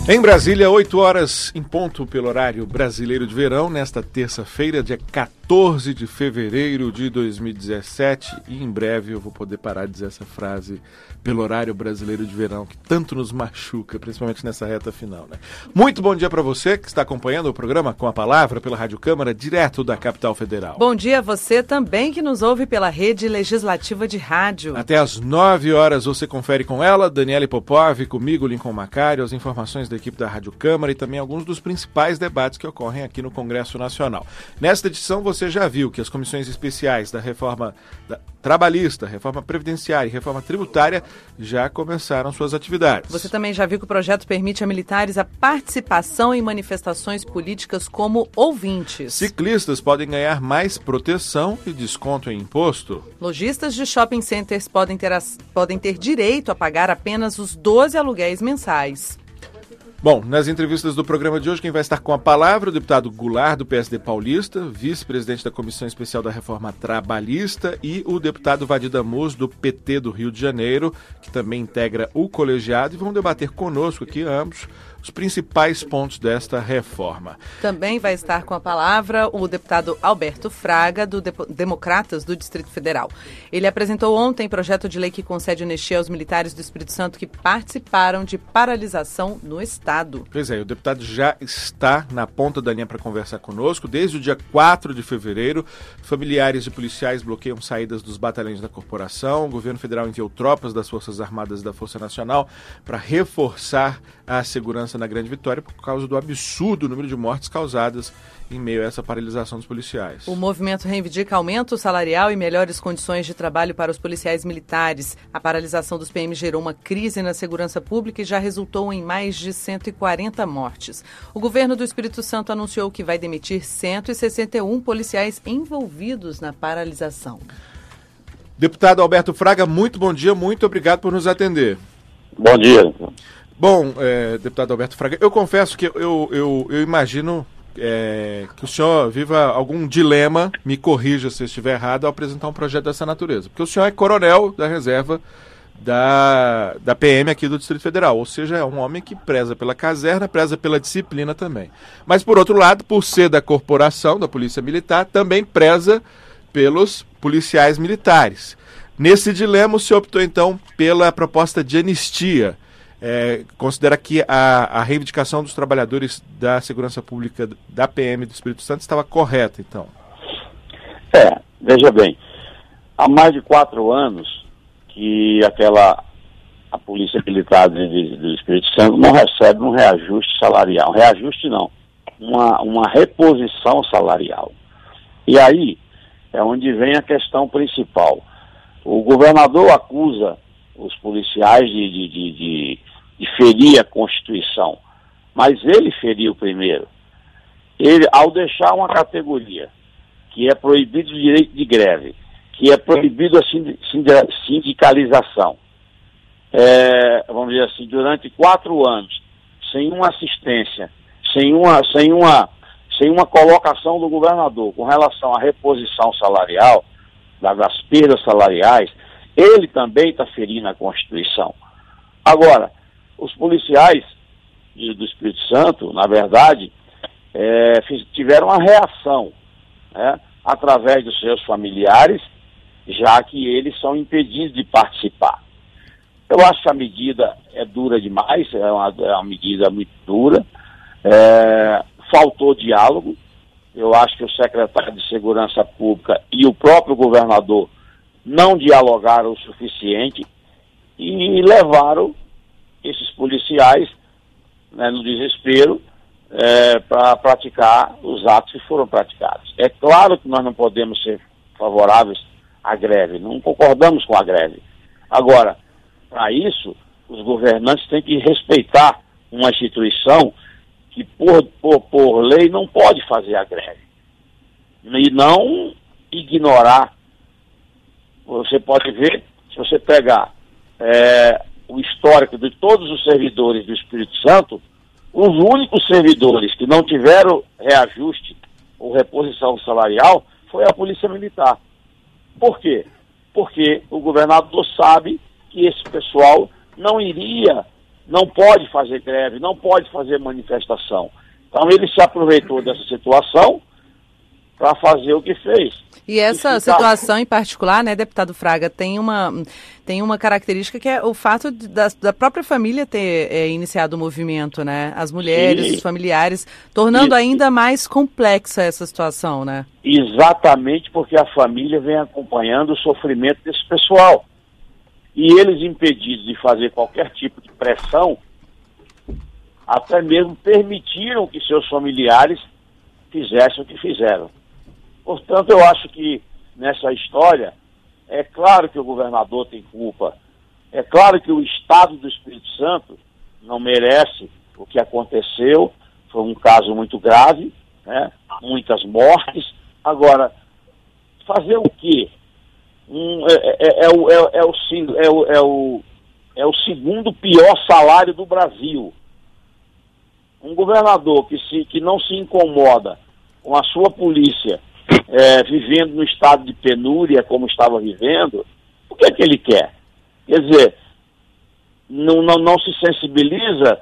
Em Brasília, 8 horas em ponto pelo horário brasileiro de verão, nesta terça-feira, dia 14 de fevereiro de 2017. E em breve eu vou poder parar de dizer essa frase pelo horário brasileiro de verão, que tanto nos machuca, principalmente nessa reta final, né? Muito bom dia para você que está acompanhando o programa Com a Palavra pela Rádio Câmara, direto da capital federal. Bom dia a você também que nos ouve pela rede legislativa de rádio. Até às 9 horas você confere com ela, Daniele Popov, comigo, Lincoln Macário, as informações da equipe da Rádio Câmara e também alguns dos principais debates que ocorrem aqui no Congresso Nacional. Nesta edição você já viu que as comissões especiais da reforma trabalhista, reforma previdenciária e reforma tributária já começaram suas atividades. Você também já viu que o projeto permite a militares a participação em manifestações políticas como ouvintes. Ciclistas podem ganhar mais proteção e desconto em imposto. Lojistas de shopping centers podem ter direito a pagar apenas os 12 aluguéis mensais. Bom, nas entrevistas do programa de hoje, quem vai estar com a palavra é o deputado Goulart, do PSD paulista, vice-presidente da Comissão Especial da Reforma Trabalhista, e o deputado Vadir Damus, do PT do Rio de Janeiro, que também integra o colegiado, e vão debater conosco aqui ambos os principais pontos desta reforma. Também vai estar com a palavra o deputado Alberto Fraga, do Democratas do Distrito Federal. Ele apresentou ontem projeto de lei que concede anistia aos militares do Espírito Santo que participaram de paralisação no Estado. Pois é, o deputado já está na ponta da linha para conversar conosco. Desde o dia 4 de fevereiro, familiares de policiais bloqueiam saídas dos batalhões da corporação. O governo federal enviou tropas das Forças Armadas e da Força Nacional para reforçar a segurança na Grande Vitória por causa do absurdo número de mortes causadas em meio a essa paralisação dos policiais. O movimento reivindica aumento salarial e melhores condições de trabalho para os policiais militares. A paralisação dos PM gerou uma crise na segurança pública e já resultou em mais de 140 mortes. O governo do Espírito Santo anunciou que vai demitir 161 policiais envolvidos na paralisação. Deputado Alberto Fraga, muito bom dia, muito obrigado por nos atender. Bom dia. Bom, deputado Alberto Fraga, eu confesso que eu imagino que o senhor viva algum dilema, me corrija se eu estiver errado, ao apresentar um projeto dessa natureza. Porque o senhor é coronel da reserva da PM aqui do Distrito Federal, ou seja, é um homem que preza pela caserna, preza pela disciplina também. Mas, por outro lado, por ser da corporação, da Polícia Militar, também preza pelos policiais militares. Nesse dilema, o senhor optou, então, pela proposta de anistia. Considera que a reivindicação dos trabalhadores da segurança pública da PM do Espírito Santo estava correta, então? Veja bem, há mais de 4 anos que a Polícia Militar do Espírito Santo não recebe um reajuste salarial. Reajuste não, uma reposição salarial. E aí é onde vem a questão principal. O governador acusa os policiais de ferir a Constituição, mas ele feriu primeiro. Ele, ao deixar uma categoria que é proibido o direito de greve, que é proibido a sindicalização, vamos dizer assim, durante 4 anos, sem uma assistência, sem uma colocação do governador com relação à reposição salarial, das perdas salariais, ele também está ferindo a Constituição. Agora, os policiais do Espírito Santo, na verdade, tiveram uma reação, né, através dos seus familiares, já que eles são impedidos de participar. Eu acho que a medida é dura demais, é uma medida muito dura, faltou diálogo. Eu acho que o secretário de Segurança Pública e o próprio governador não dialogaram o suficiente e levaram esses policiais, né, no desespero, para praticar os atos que foram praticados. É claro que nós não podemos ser favoráveis à greve, não concordamos com a greve. Agora, para isso, os governantes têm que respeitar uma instituição que, por lei, não pode fazer a greve. E não ignorar. Você pode ver, se você pegar o histórico de todos os servidores do Espírito Santo, os únicos servidores que não tiveram reajuste ou reposição salarial foi a Polícia Militar. Por quê? Porque o governador sabe que esse pessoal não iria não pode fazer greve, não pode fazer manifestação. Então ele se aproveitou dessa situação para fazer o que fez. E essa situação em particular, né, deputado Fraga, tem uma característica que é o fato da própria família ter iniciado o movimento, né? As mulheres, sim, os familiares, tornando ainda mais complexa essa situação, né? Exatamente, porque a família vem acompanhando o sofrimento desse pessoal. E eles, impedidos de fazer qualquer tipo de pressão, até mesmo permitiram que seus familiares fizessem o que fizeram. Portanto, eu acho que nessa história, é claro que o governador tem culpa, é claro que o Estado do Espírito Santo não merece o que aconteceu, foi um caso muito grave, né? Muitas mortes. Agora, fazer o quê? É o segundo pior salário do Brasil. Um governador que não se incomoda com a sua polícia vivendo no estado de penúria como estava vivendo, o que é que ele quer? Quer dizer, não se sensibiliza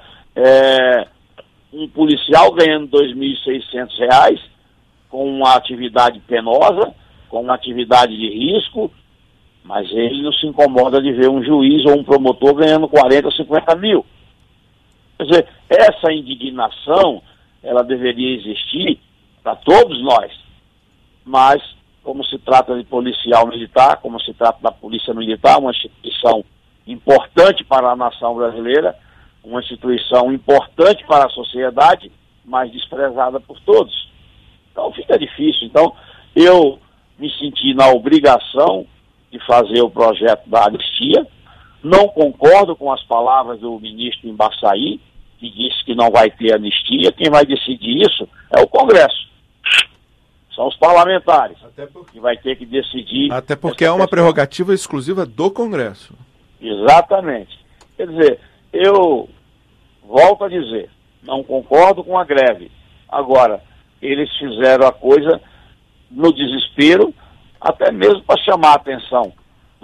um policial ganhando R$ 2.600 com uma atividade penosa, com uma atividade de risco, mas ele não se incomoda de ver um juiz ou um promotor ganhando 40 ou 50 mil. Quer dizer, essa indignação, ela deveria existir para todos nós. Mas, como se trata de policial militar, como se trata da Polícia Militar, uma instituição importante para a nação brasileira, uma instituição importante para a sociedade, mas desprezada por todos. Então fica difícil. Então, eu me senti na obrigação de fazer o projeto da anistia. Não concordo com as palavras do ministro Embaçaí, que disse que não vai ter anistia. Quem vai decidir isso é o Congresso. São os parlamentares que vai ter que decidir. Até porque é uma prerrogativa exclusiva do Congresso. Exatamente. Quer dizer, eu volto a dizer, não concordo com a greve. Agora, eles fizeram a coisa no desespero, até mesmo para chamar a atenção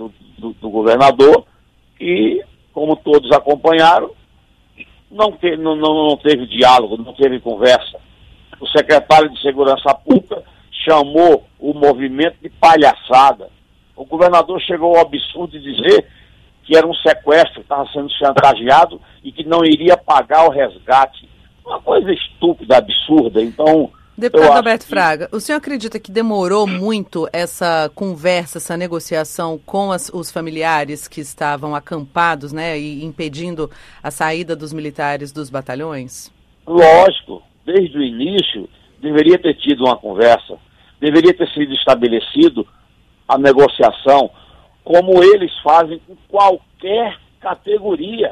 do governador, que, como todos acompanharam, não teve diálogo, não teve conversa. O secretário de Segurança Pública chamou o movimento de palhaçada. O governador chegou ao absurdo de dizer que era um sequestro, que estava sendo chantageado e que não iria pagar o resgate. Uma coisa estúpida, absurda. Então, deputado Alberto Fraga, o senhor acredita que demorou muito essa conversa, essa negociação com os familiares que estavam acampados, né, e impedindo a saída dos militares dos batalhões? Lógico, desde o início deveria ter tido uma conversa, deveria ter sido estabelecido a negociação, como eles fazem com qualquer categoria.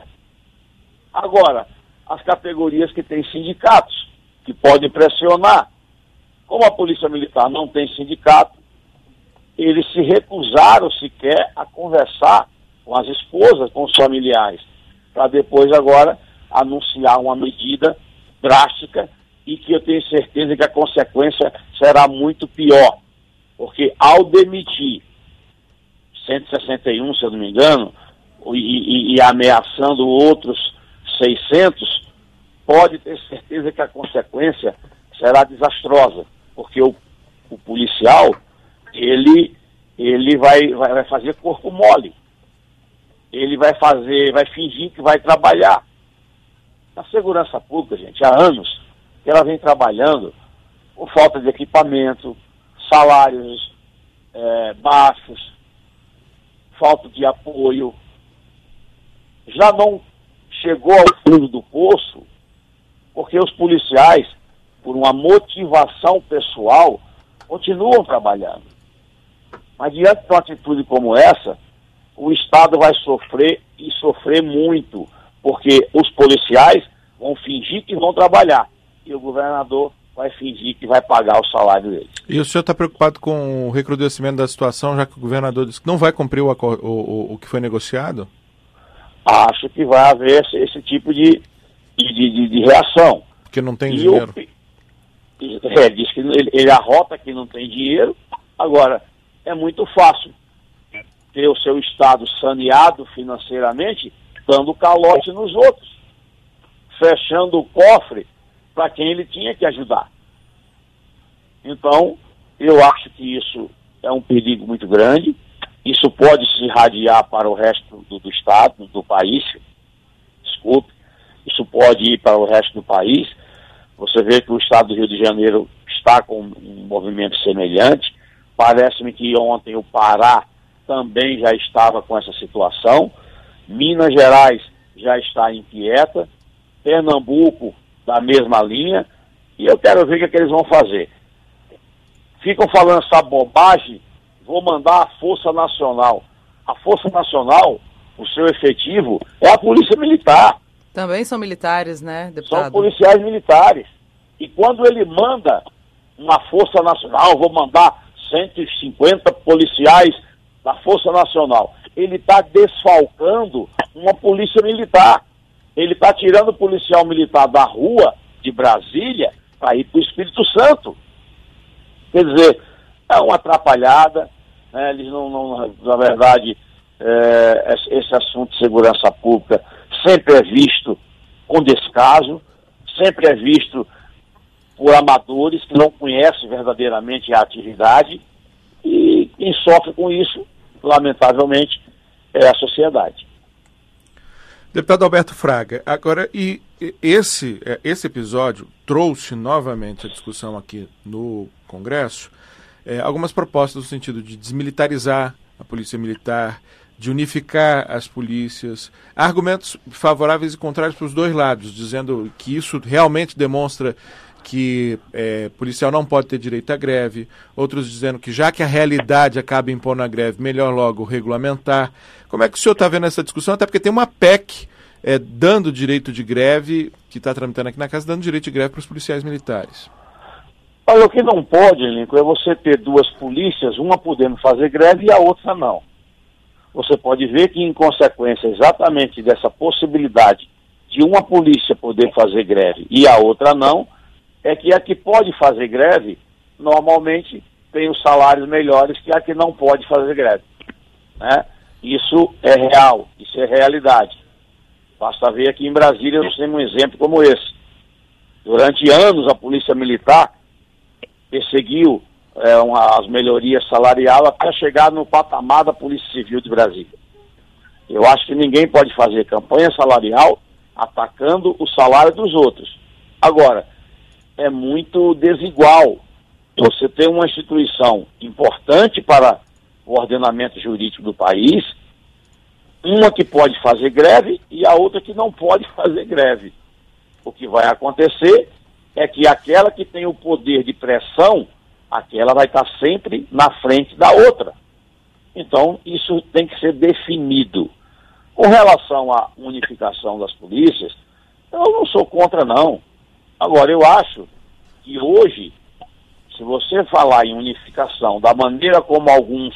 Agora, as categorias que têm sindicatos, que podem pressionar. Como a Polícia Militar não tem sindicato, eles se recusaram sequer a conversar com as esposas, com os familiares, para depois agora anunciar uma medida drástica e que eu tenho certeza que a consequência será muito pior. Porque ao demitir 161, se eu não me engano, e ameaçando outros 600, pode ter certeza que a consequência será desastrosa. Porque o policial, ele vai fazer corpo mole. Ele vai fingir que vai trabalhar. A segurança pública, gente, há anos que ela vem trabalhando por falta de equipamento, salários baixos, falta de apoio. Já não chegou ao fundo do poço, porque os policiais, por uma motivação pessoal, continuam trabalhando. Mas diante de uma atitude como essa, o Estado vai sofrer e sofrer muito, porque os policiais vão fingir que vão trabalhar e o governador vai fingir que vai pagar o salário deles. E o senhor está preocupado com o recrudescimento da situação, já que o governador disse que não vai cumprir o que foi negociado? Acho que vai haver esse tipo de reação. Porque não tem dinheiro. Diz que ele arrota que não tem dinheiro. Agora, é muito fácil ter o seu Estado saneado financeiramente, dando calote nos outros. fechando o cofre para quem ele tinha que ajudar. Então, eu acho que isso é um perigo muito grande. Isso pode se irradiar para o resto do estado, do país. Desculpe. Isso pode ir para o resto do país. Você vê que o estado do Rio de Janeiro está com um movimento semelhante. Parece-me que ontem o Pará também já estava com essa situação. Minas Gerais já está inquieta. Pernambuco, da mesma linha. E eu quero ver o que eles vão fazer. Ficam falando essa bobagem, vou mandar a Força Nacional. A Força Nacional, o seu efetivo, é a Polícia Militar. Também são militares, né, deputado? São policiais militares. E quando ele manda uma Força Nacional, vou mandar 150 policiais da Força Nacional, ele está desfalcando uma polícia militar. Ele está tirando o policial militar da rua de Brasília para ir para o Espírito Santo. Quer dizer, é uma atrapalhada, né? Eles na verdade, esse assunto de segurança pública sempre é visto com descaso, sempre é visto por amadores que não conhecem verdadeiramente a atividade, e quem sofre com isso, lamentavelmente, é a sociedade. Deputado Alberto Fraga, agora, e esse episódio trouxe novamente a discussão aqui no Congresso algumas propostas no sentido de desmilitarizar a polícia militar, de unificar as polícias, argumentos favoráveis e contrários para os dois lados, dizendo que isso realmente demonstra que policial não pode ter direito à greve, outros dizendo que já que a realidade acaba impondo a greve, melhor logo regulamentar. Como é que o senhor está vendo essa discussão? Até porque tem uma PEC dando direito de greve, que está tramitando aqui na casa, dando direito de greve para os policiais militares. Olha, o que não pode, Lincoln, é você ter duas polícias, uma podendo fazer greve e a outra não. Você pode ver que, em consequência exatamente dessa possibilidade de uma polícia poder fazer greve e a outra não, é que a que pode fazer greve, normalmente, tem os salários melhores que a que não pode fazer greve. Né? Isso é real, isso é realidade. Basta ver aqui em Brasília, nós temos um exemplo como esse. Durante anos, a Polícia Militar perseguiu as melhorias salariais até chegar no patamar da Polícia Civil de Brasília. Eu acho que ninguém pode fazer campanha salarial atacando o salário dos outros. Agora, é muito desigual. Você tem uma instituição importante para o ordenamento jurídico do país, uma que pode fazer greve e a outra que não pode fazer greve. O que vai acontecer é que aquela que tem o poder de pressão, aquela vai estar sempre na frente da outra. Então, isso tem que ser definido. Com relação à unificação das polícias, eu não sou contra, não. Agora, eu acho que hoje, se você falar em unificação da maneira como alguns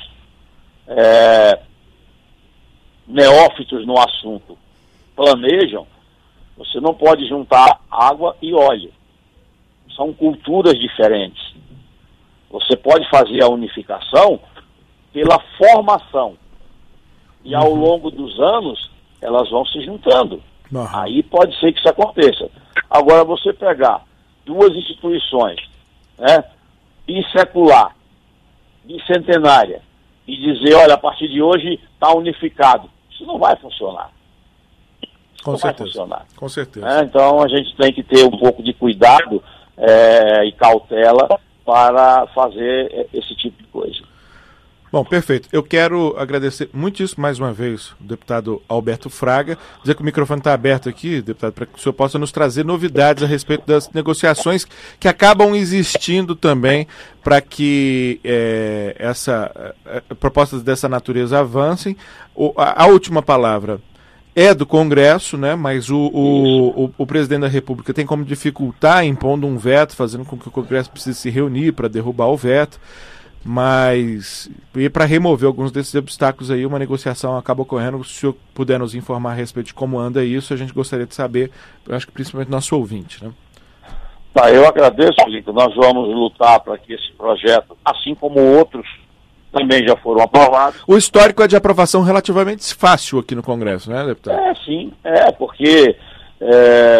neófitos no assunto planejam, você não pode juntar água e óleo. São culturas diferentes. Você pode fazer a unificação pela formação. E ao longo dos anos, elas vão se juntando. Aí pode ser que isso aconteça. Agora, você pegar duas instituições, né, bissecular, bicentenária, e dizer, olha, a partir de hoje está unificado. Isso não vai funcionar. Com certeza. Com certeza. Então, a gente tem que ter um pouco de cuidado e cautela para fazer esse tipo de coisa. Bom, perfeito. Eu quero agradecer muitíssimo mais uma vez o deputado Alberto Fraga, dizer que o microfone está aberto aqui, deputado, para que o senhor possa nos trazer novidades a respeito das negociações que acabam existindo também para que propostas dessa natureza avancem. A última palavra é do Congresso, né? Mas o presidente da República tem como dificultar impondo um veto, fazendo com que o Congresso precise se reunir para derrubar o veto. Mas, e para remover alguns desses obstáculos aí, uma negociação acaba ocorrendo. Se o senhor puder nos informar a respeito de como anda isso, a gente gostaria de saber, eu acho que principalmente nosso ouvinte, né? Tá, eu agradeço, Lito. Nós vamos lutar para que esse projeto, assim como outros, também já foram aprovados. O histórico é de aprovação relativamente fácil aqui no Congresso, né, deputado? Sim, porque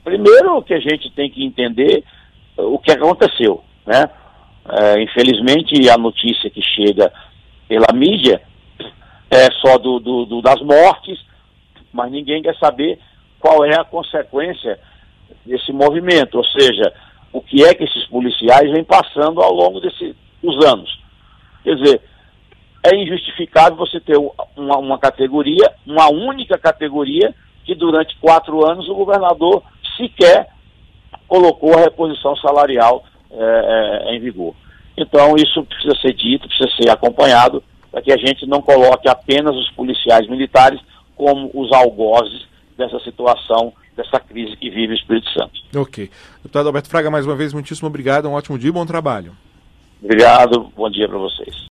Primeiro que a gente tem que entender o que aconteceu, né? Infelizmente, a notícia que chega pela mídia é só das mortes, mas ninguém quer saber qual é a consequência desse movimento, ou seja, o que é que esses policiais vêm passando ao longo dos anos. Quer dizer, é injustificável você ter uma categoria, uma única categoria, que durante 4 anos o governador sequer colocou a reposição salarial em vigor. Então isso precisa ser dito, precisa ser acompanhado, para que a gente não coloque apenas os policiais militares como os algozes dessa situação, dessa crise que vive o Espírito Santo. Ok. Deputado Alberto Fraga, mais uma vez, muitíssimo obrigado, um ótimo dia e bom trabalho. Obrigado, bom dia para vocês.